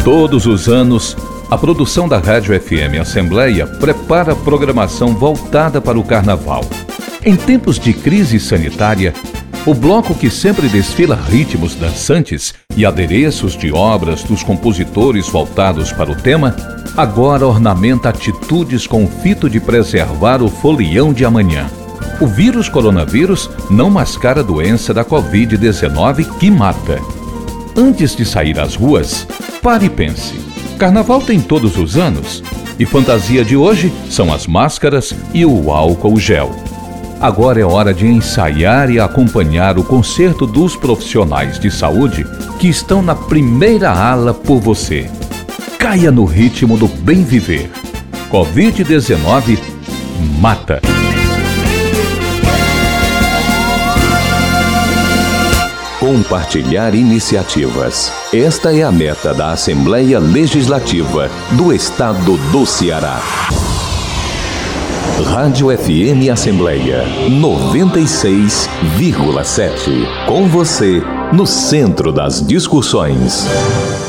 Todos os anos, a produção da Rádio FM Assembleia prepara a programação voltada para o Carnaval. Em tempos de crise sanitária, o bloco que sempre desfila ritmos dançantes e adereços de obras dos compositores voltados para o tema, agora ornamenta atitudes com o fito de preservar o folião de amanhã. O vírus coronavírus não mascara a doença da Covid-19 que mata. Antes de sair às ruas, pare e pense. Carnaval tem todos os anos e fantasia de hoje são as máscaras e o álcool gel. Agora é hora de ensaiar e acompanhar o concerto dos profissionais de saúde que estão na primeira ala por você. Caia no ritmo do bem viver. Covid-19 mata. Compartilhar iniciativas. Esta é a meta da Assembleia Legislativa do Estado do Ceará. Rádio FM Assembleia 96,7. Com você, no centro das discussões.